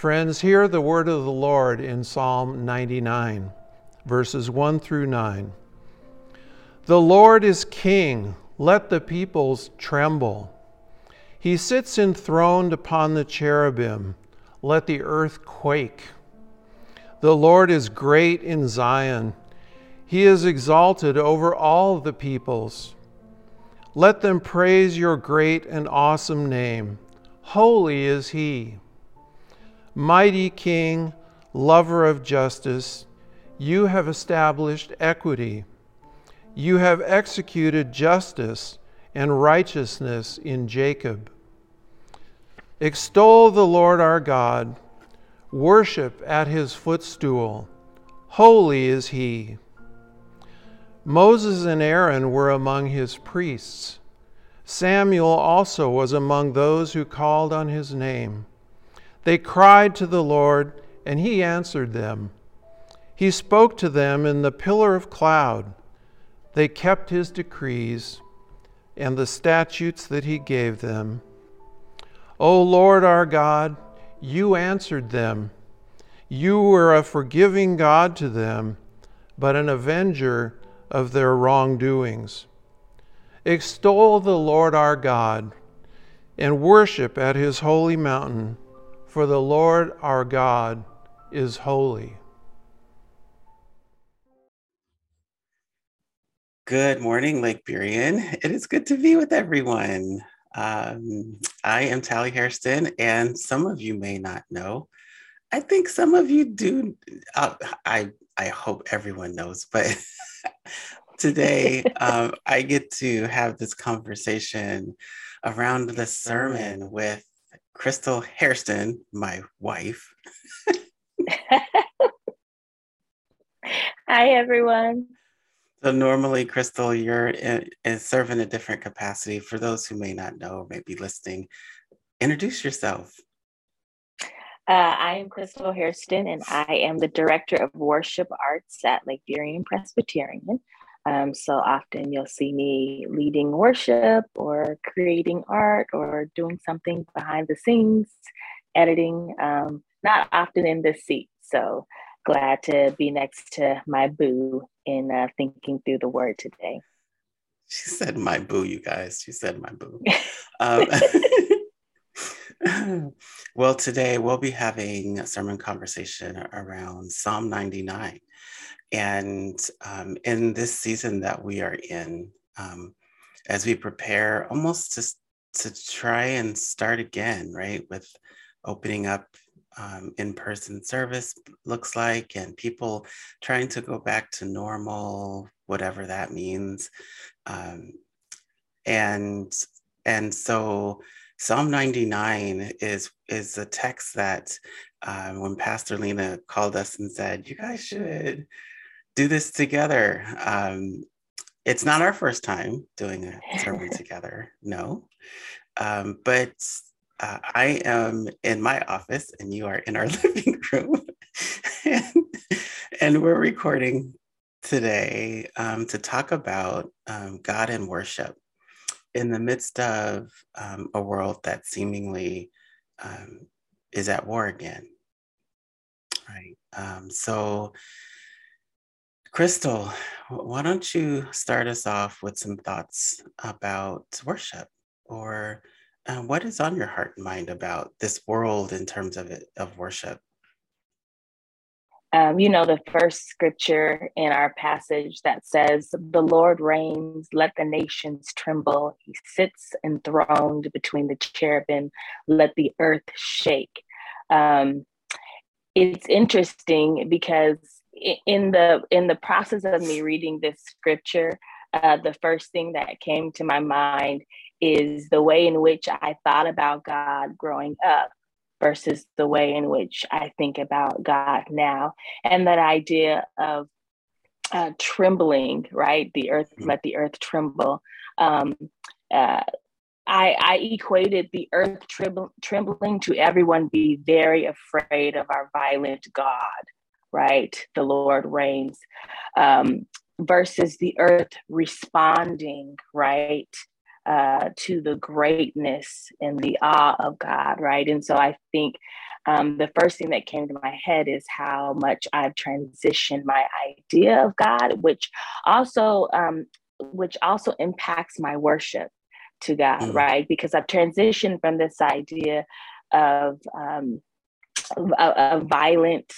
Friends, hear the word of the Lord in Psalm 99, verses 1 through 9. The Lord is king, let the peoples tremble. He sits enthroned upon the cherubim, let the earth quake. The Lord is great in Zion, he is exalted over all the peoples. Let them praise your great and awesome name. Holy is he. Mighty King, lover of justice, you have established equity. You have executed justice and righteousness in Jacob. Extol the Lord our God. Worship at his footstool. Holy is he. Moses and Aaron were among his priests. Samuel also was among those who called on his name. They cried to the Lord, and he answered them. He spoke to them in the pillar of cloud. They kept his decrees and the statutes that he gave them. O Lord our God, you answered them. You were a forgiving God to them, but an avenger of their wrongdoings. Extol the Lord our God and worship at his holy mountain, for the Lord our God is holy. Good morning, Lake Burien. It is good to be with everyone. I am Tally Hairston, and some of you may not know. I think some of you do. I hope everyone knows, but today I get to have this conversation around the sermon with Crystal Hairston, my wife. Hi, everyone. So normally, Crystal, you're serve in a different capacity. For those who may not know, maybe listening, introduce yourself. I am Crystal Hairston, and I am the Director of Worship Arts at Lake Burien Presbyterian. So often you'll see me leading worship or creating art or doing something behind the scenes, editing, not often in this seat. So glad to be next to my boo in thinking through the word today. She said my boo, you guys. She said my boo. Well, today we'll be having a sermon conversation around Psalm 99. And in this season that we are in, as we prepare almost to try and start again, right, with opening up in-person service looks like, and people trying to go back to normal, whatever that means. And so Psalm 99 is a text that when Pastor Lena called us and said, you guys should do this together. It's not our first time doing a sermon together, no. But I am in my office and you are in our living room. and we're recording today to talk about God and worship in the midst of a world that seemingly is at war again, right? So Crystal, why don't you start us off with some thoughts about worship, or what is on your heart and mind about this world in terms of worship? The first scripture in our passage that says, the Lord reigns, let the nations tremble. He sits enthroned between the cherubim, let the earth shake. It's interesting because in the process of me reading this scripture, the first thing that came to my mind is the way in which I thought about God growing up versus the way in which I think about God now. And that idea of trembling, right? The earth, let the earth tremble. I equated the earth trembling to everyone be very afraid of our violent God, right? The Lord reigns, versus the earth responding, right? To the greatness and the awe of God, right? And so I think the first thing that came to my head is how much I've transitioned my idea of God, which also impacts my worship to God, right? Because I've transitioned from this idea of a violent,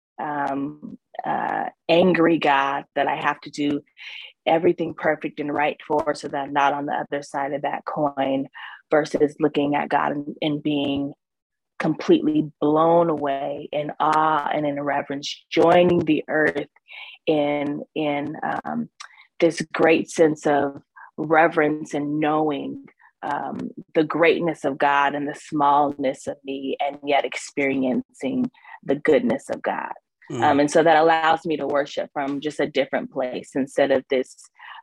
angry God that I have to do everything perfect and right for, so that I'm not on the other side of that coin, versus looking at God and being completely blown away in awe and in reverence, joining the earth in this great sense of reverence and knowing the greatness of God and the smallness of me, and yet experiencing the goodness of God. And so that allows me to worship from just a different place, instead of this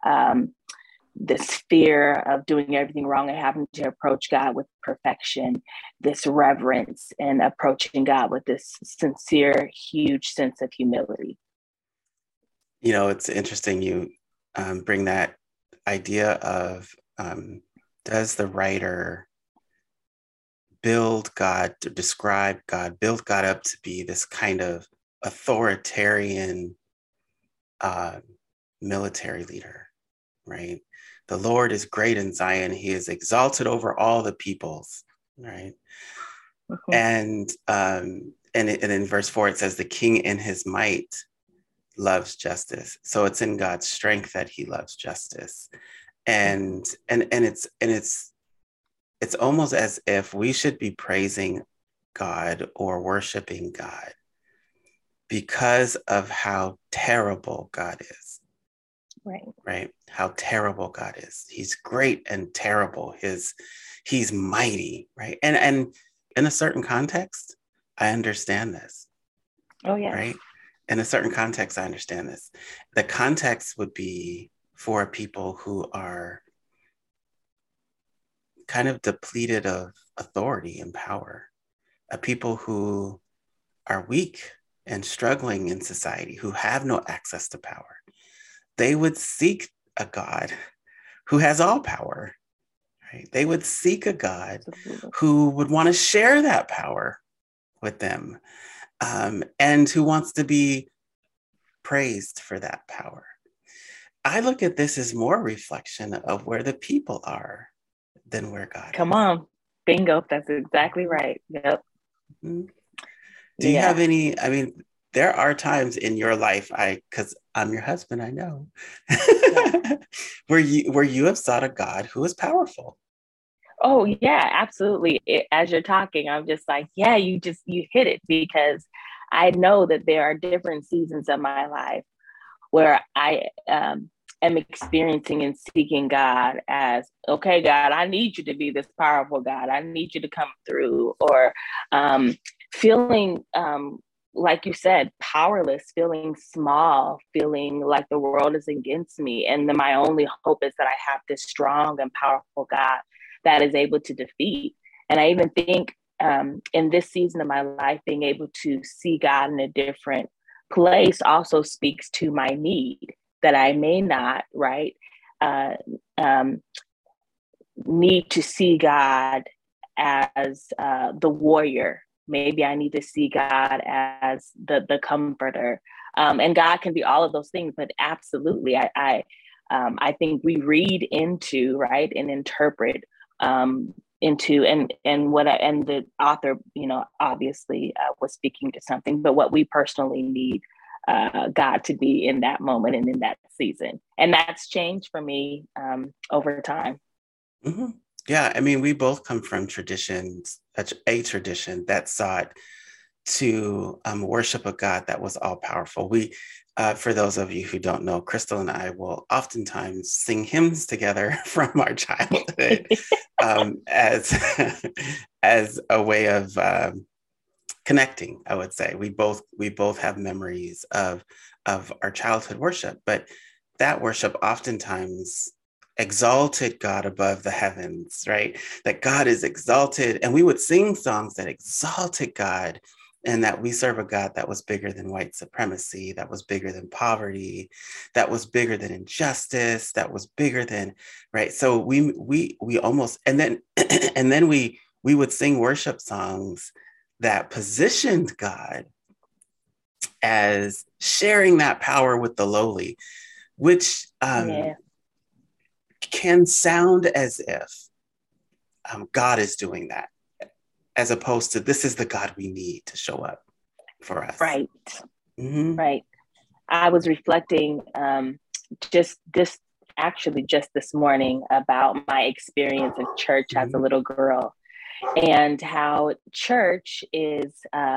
fear of doing everything wrong and having to approach God with perfection, this reverence and approaching God with this sincere, huge sense of humility. You know, it's interesting you bring that idea of does the writer build God, to describe God, build God up to be this kind of authoritarian military leader, right? The Lord is great in Zion. He is exalted over all the peoples, right? And in verse 4, it says, the king in his might loves justice. So it's in God's strength that he loves justice. And it's almost as if we should be praising God or worshiping God because of how terrible God is. Right? How terrible God is. He's great and terrible. He's mighty, right? And in a certain context, I understand this. Oh, yeah. Right? In a certain context, I understand this. The context would be for people who are kind of depleted of authority and power, people who are weak and struggling in society, who have no access to power. They would seek a God who has all power, right? They would seek a God who would want to share that power with them, and who wants to be praised for that power. I look at this as more a reflection of where the people are than where God Come is. on. Bingo. That's exactly right. Yep. Mm-hmm. Do you have any, I mean, there are times in your life, because I'm your husband, I know, where you have sought a God who is powerful. Oh yeah, absolutely. As you're talking, I'm just like, yeah, you hit it, because I know that there are different seasons of my life where I am experiencing and seeking God as, okay, God, I need you to be this powerful God. I need you to come through, or feeling like you said, powerless, feeling small, feeling like the world is against me. And then my only hope is that I have this strong and powerful God that is able to defeat. And I even think in this season of my life, being able to see God in a different place also speaks to my need that I may not, right, need to see God as the warrior. Maybe I need to see God as the comforter. And God can be all of those things, but absolutely, I think we read into, right, and interpret into, and the author, obviously was speaking to something, but what we personally need God to be in that moment and in that season. And that's changed for me over time. Mm-hmm. Yeah, I mean, we both come from a tradition that sought to worship a God that was all powerful. We, for those of you who don't know, Crystal and I will oftentimes sing hymns together from our childhood as a way of connecting. I would say we both have memories of our childhood worship, but that worship oftentimes exalted God above the heavens, right? That God is exalted, and we would sing songs that exalted God, and that we serve a God that was bigger than white supremacy, that was bigger than poverty, that was bigger than injustice, that was bigger than, right? So we almost, and then we would sing worship songs that positioned God as sharing that power with the lowly, which can sound as if God is doing that, as opposed to this is the God we need to show up for us. Right. Mm-hmm. Right. I was reflecting just this morning about my experience of church as a little girl, and how church is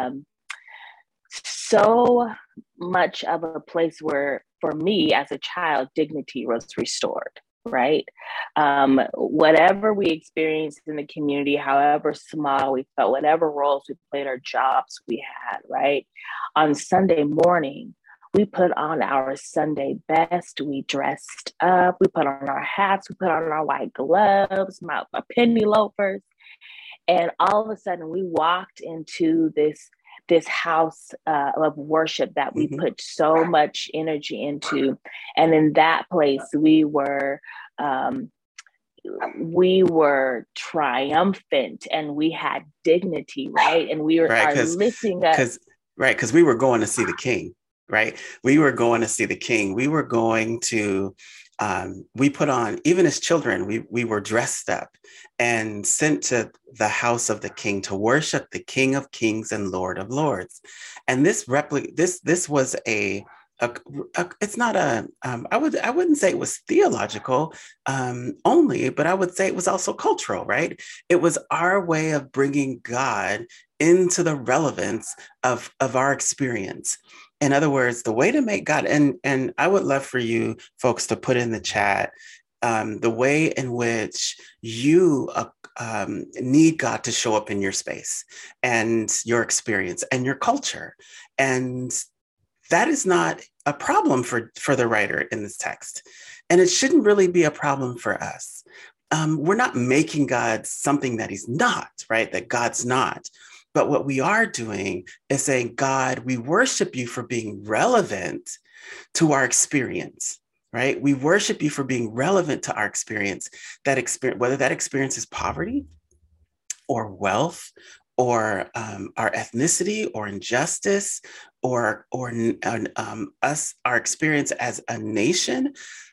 so much of a place where, for me as a child, dignity was restored. Right. Whatever we experienced in the community, however small we felt, whatever roles we played or jobs we had, right? On Sunday morning, we put on our Sunday best. We dressed up. We put on our hats. We put on our white gloves, my penny loafers. And all of a sudden, we walked into this house of worship that we put so much energy into. And in that place, we were triumphant, and we had dignity, right? And we were lifting up. Because we were going to see the King, right? We were going to see the King. We were going to, we put on, even as children, we were dressed up and sent to the house of the King to worship the King of Kings and Lord of Lords. And this was it's not I wouldn't say it was theological only, but I would say it was also cultural, right? It was our way of bringing God into the relevance of our experience. In other words, the way to make God, and I would love for you folks to put in the chat the way in which you need God to show up in your space and your experience and your culture. And that is not a problem for the writer in this text. And it shouldn't really be a problem for us. We're not making God something that he's not, right? That God's not. But what we are doing is saying, God, we worship you for being relevant to our experience, right? We worship you for being relevant to our experience, whether that experience is poverty or wealth or our ethnicity or injustice or our experience as a nation.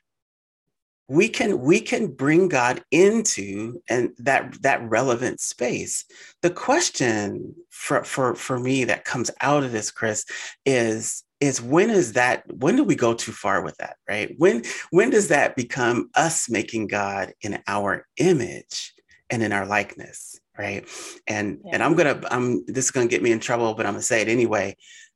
We can bring God into that relevant space. The question for me that comes out of this, Chris, is when do we go too far with that, right? When does that become us making God in our image and in our likeness, right? And this is gonna get me in trouble, but I'm gonna say it anyway.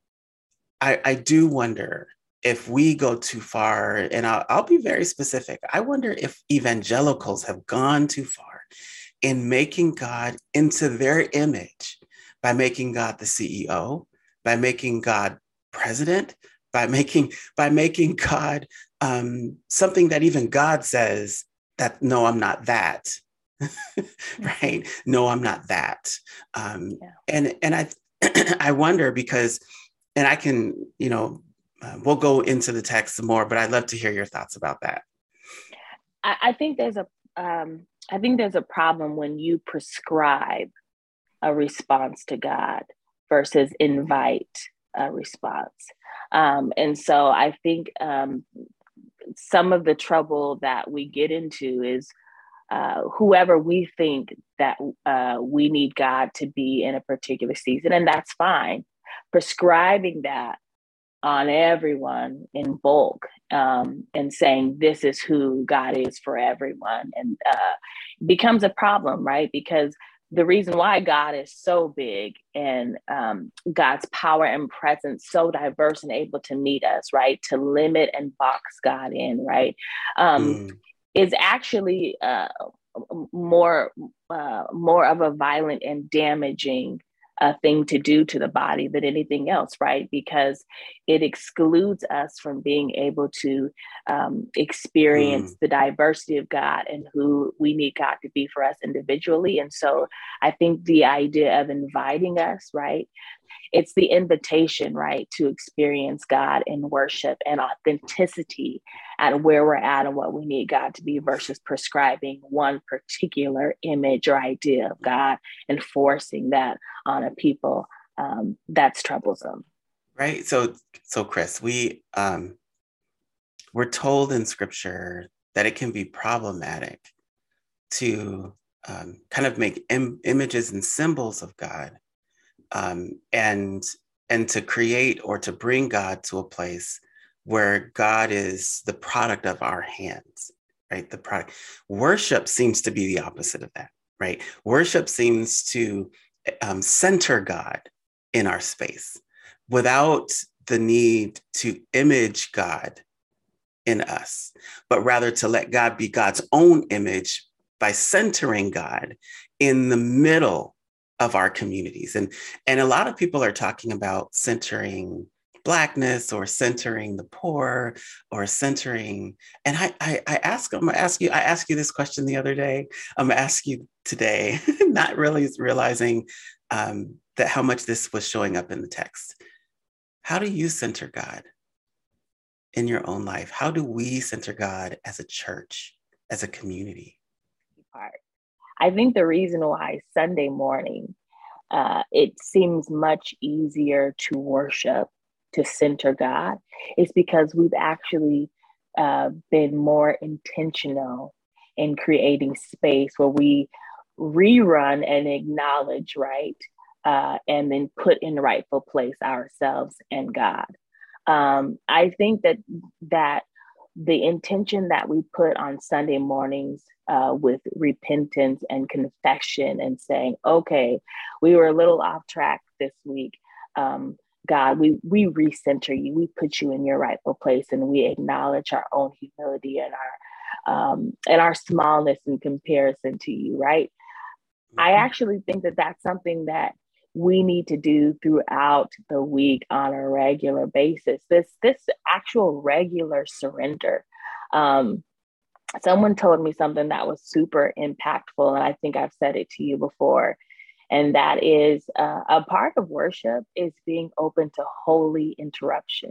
I do wonder if we go too far, and I'll be very specific. I wonder if evangelicals have gone too far in making God into their image by making God the CEO, by making God president, by making God something that even God says that, no, I'm not that, right? No, I'm not that. And I wonder because, and I can, we'll go into the text some more, but I'd love to hear your thoughts about that. I think there's a problem when you prescribe a response to God versus invite a response. And so I think some of the trouble that we get into is whoever we think that we need God to be in a particular season, and that's fine. Prescribing that on everyone in bulk, and saying this is who God is for everyone, and becomes a problem, right? Because the reason why God is so big and God's power and presence so diverse and able to meet us, right? To limit and box God in, right? Is actually more of a violent and damaging thing to do to the body than anything else, right? Because it excludes us from being able to experience the diversity of God and who we need God to be for us individually. And so I think the idea of inviting us, right? It's the invitation, right, to experience God in worship and authenticity at where we're at and what we need God to be versus prescribing one particular image or idea of God and forcing that on a people, that's troublesome. Right. So Chris, we're told in scripture that it can be problematic to kind of make images and symbols of God, and to create or to bring God to a place where God is the product of our hands, right? The product. Worship seems to be the opposite of that, right? Worship seems to center God in our space without the need to image God in us, but rather to let God be God's own image by centering God in the middle of our communities. And a lot of people are talking about centering Blackness or centering the poor or centering. And I asked you this question the other day. I'm gonna ask you today, not really realizing that how much this was showing up in the text. How do you center God in your own life? How do we center God as a church, as a community? I think the reason why Sunday morning, it seems much easier to worship, to center God, is because we've actually been more intentional in creating space where we rerun and acknowledge, right? And then put in the rightful place ourselves and God. I think that the intention that we put on Sunday mornings with repentance and confession and saying, okay, we were a little off track this week. God, we recenter you, we put you in your rightful place, and we acknowledge our own humility and our smallness in comparison to you, right? Mm-hmm. I actually think that that's something that we need to do throughout the week on a regular basis. This actual regular surrender. Someone told me something that was super impactful, and I think I've said it to you before. And that is a part of worship is being open to holy interruptions.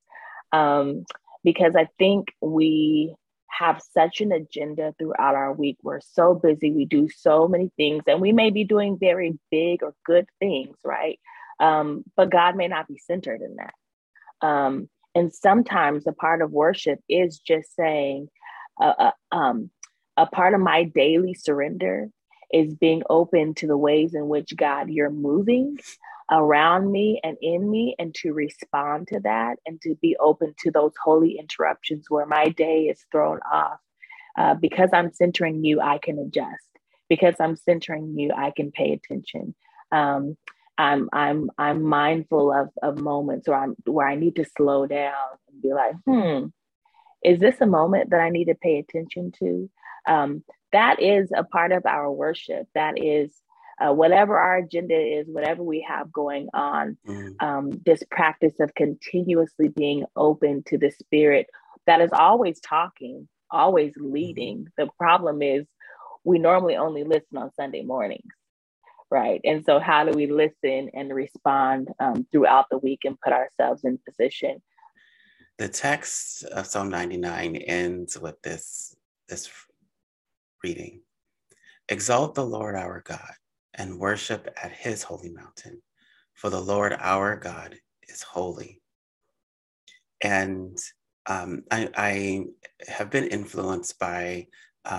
Because I think we have such an agenda throughout our week. We're so busy. We do so many things, and we may be doing very big or good things, right? But God may not be centered in that. And sometimes a part of worship is just saying, a part of my daily surrender is being open to the ways in which, God, you're moving around me and in me, and to respond to that, and to be open to those holy interruptions where my day is thrown off. Because I'm centering you, I can adjust. Because I'm centering you, I can pay attention. I'm mindful of moments where I need to slow down and be like, is this a moment that I need to pay attention to? That is a part of our worship. That is whatever our agenda is, whatever we have going on, this practice of continuously being open to the Spirit that is always talking, always leading. The problem is we normally only listen on Sunday mornings, right? And so how do we listen and respond throughout the week and put ourselves in position? The text of Psalm 99 ends with this reading. Exalt the Lord our God and worship at his holy mountain, for the Lord our God is holy. And I have been influenced by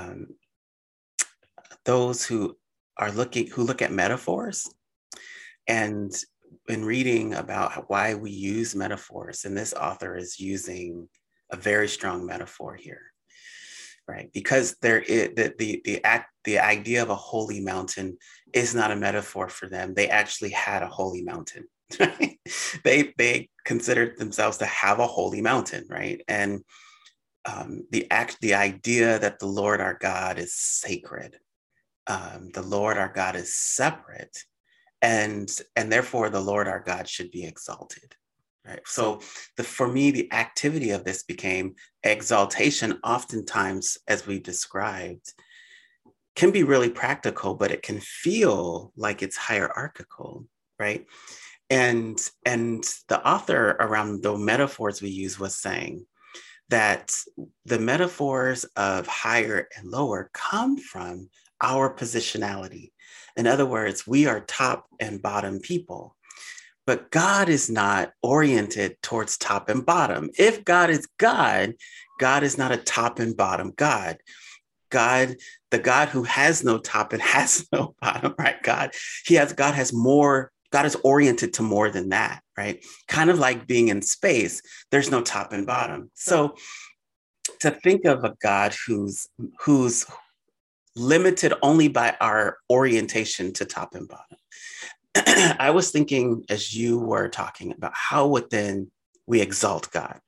those who look at metaphors, and in reading about why we use metaphors, and this author is using a very strong metaphor here, right? Because there is the idea of a holy mountain is not a metaphor for them. They actually had a holy mountain. Right? They considered themselves to have a holy mountain, right? And the idea that the Lord our God is sacred, the Lord our God is separate, and therefore the Lord our God should be exalted. Right. So for me, the activity of this became exaltation. Oftentimes, as we described, can be really practical, but it can feel like it's hierarchical, right? And the author around the metaphors we use was saying that the metaphors of higher and lower come from our positionality. In other words, we are top and bottom people. But God is not oriented towards top and bottom. If God is God, God is not a top and bottom God. God, the God who has no top and has no bottom, right? God has more. God is oriented to more than that, right? Kind of like being in space, there's no top and bottom. So to think of a God who's limited only by our orientation to top and bottom. I was thinking as you were talking about how would then we exalt God?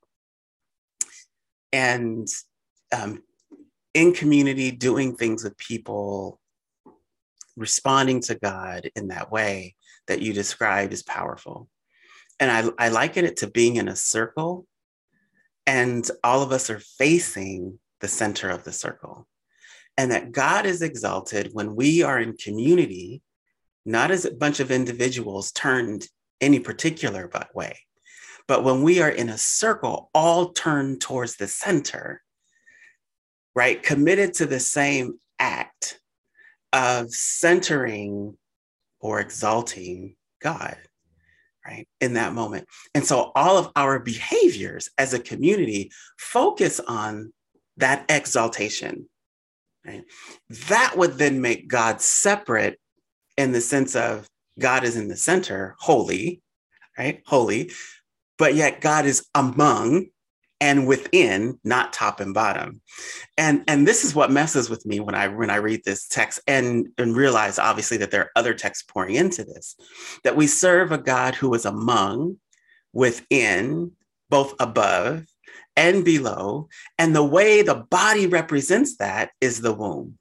And in community, doing things with people, responding to God in that way that you described is powerful. And I liken it to being in a circle, and all of us are facing the center of the circle. And that God is exalted when we are in community, not as a bunch of individuals turned any particular way, but when we are in a circle, all turned towards the center, right? Committed to the same act of centering or exalting God, right? In that moment. And so all of our behaviors as a community focus on that exaltation, right? That would then make God separate in the sense of God is in the center, holy, right? Holy, but yet God is among and within, not top and bottom. And this is what messes with me when I read this text and realize obviously that there are other texts pouring into this, that we serve a God who is among, within, both above and below. And the way the body represents that is the womb.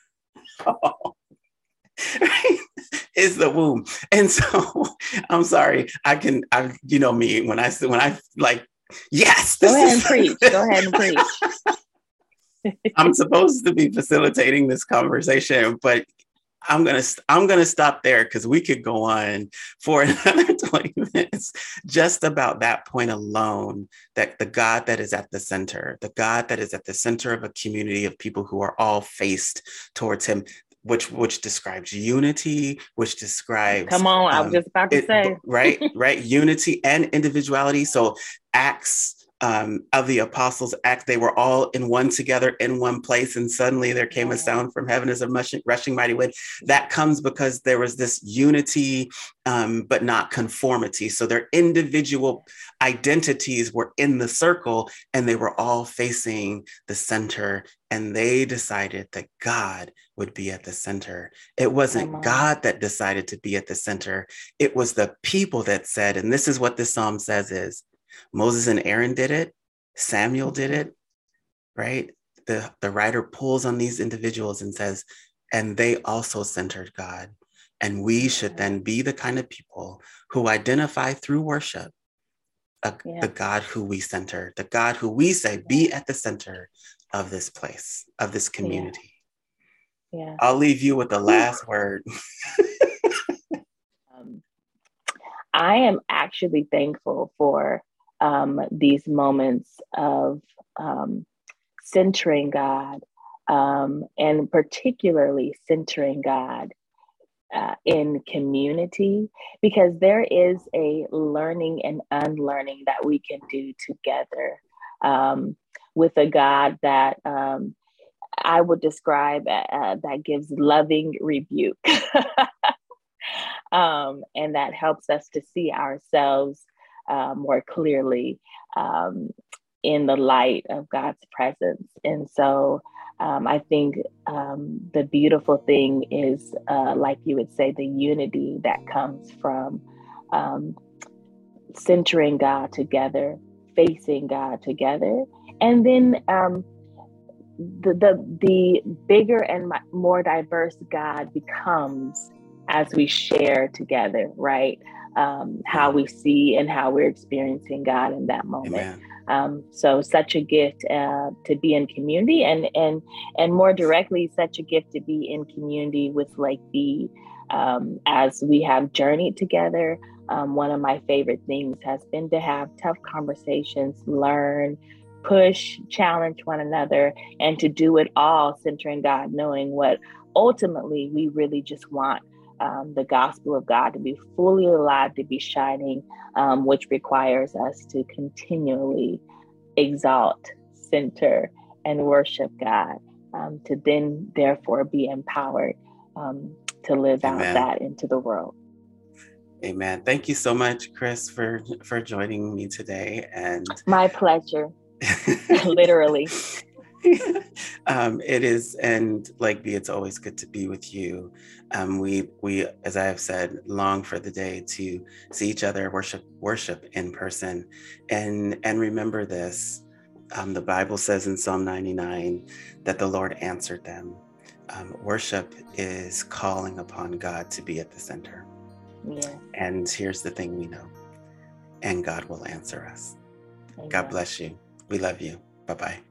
Right? Is the womb. And so I'm sorry, you know me, when I like, yes, go ahead and preach. Go ahead and preach. I'm supposed to be facilitating this conversation, but I'm gonna stop there because we could go on for another 20 minutes just about that point alone, that the God that is at the center, the God that is at the center of a community of people who are all faced towards him, which describes unity, which describes, come on, I was just about to say, right, unity and individuality. So Acts of the Apostles, they were all in one together in one place, and suddenly there came a sound from heaven as a rushing mighty wind. That comes because there was this unity, but not conformity. So their individual identities were in the circle, and they were all facing the center, and they decided that God would be at the center. It wasn't God that decided to be at the center. It was the people that said, and this is what this psalm says is, Moses and Aaron did it. Samuel did it, right? The writer pulls on these individuals and says, and they also centered God. And we should then be the kind of people who identify through worship the God who we center, the God who we say be at the center of this place, of this community. Yeah. I'll leave you with the last word. I am actually thankful for these moments of centering God, and particularly centering God in community, because there is a learning and unlearning that we can do together with a God that I would describe that gives loving rebuke. And that helps us to see ourselves more clearly in the light of God's presence. And so I think the beautiful thing is, like you would say, the unity that comes from centering God together, facing God together, and then the bigger and more diverse God becomes as we share together, right? How we see and how we're experiencing God in that moment. So such a gift to be in community, and more directly, such a gift to be in community with Lake B. As we have journeyed together, one of my favorite things has been to have tough conversations, learn, push, challenge one another, and to do it all centering God, knowing what ultimately we really just want the gospel of God to be fully alive, to be shining, which requires us to continually exalt, center, and worship God, to then therefore be empowered to live out Amen. that into the world. Amen. Thank you so much, Chris, for joining me today. And my pleasure. Literally. It is, and like B, it's always good to be with you. We, as I have said, long for the day to see each other, worship in person, and remember this. The Bible says in Psalm 99 that the Lord answered them. Worship is calling upon God to be at the center. Yeah. And here's the thing we know, and God will answer us. Amen. God bless you. We love you. Bye-bye.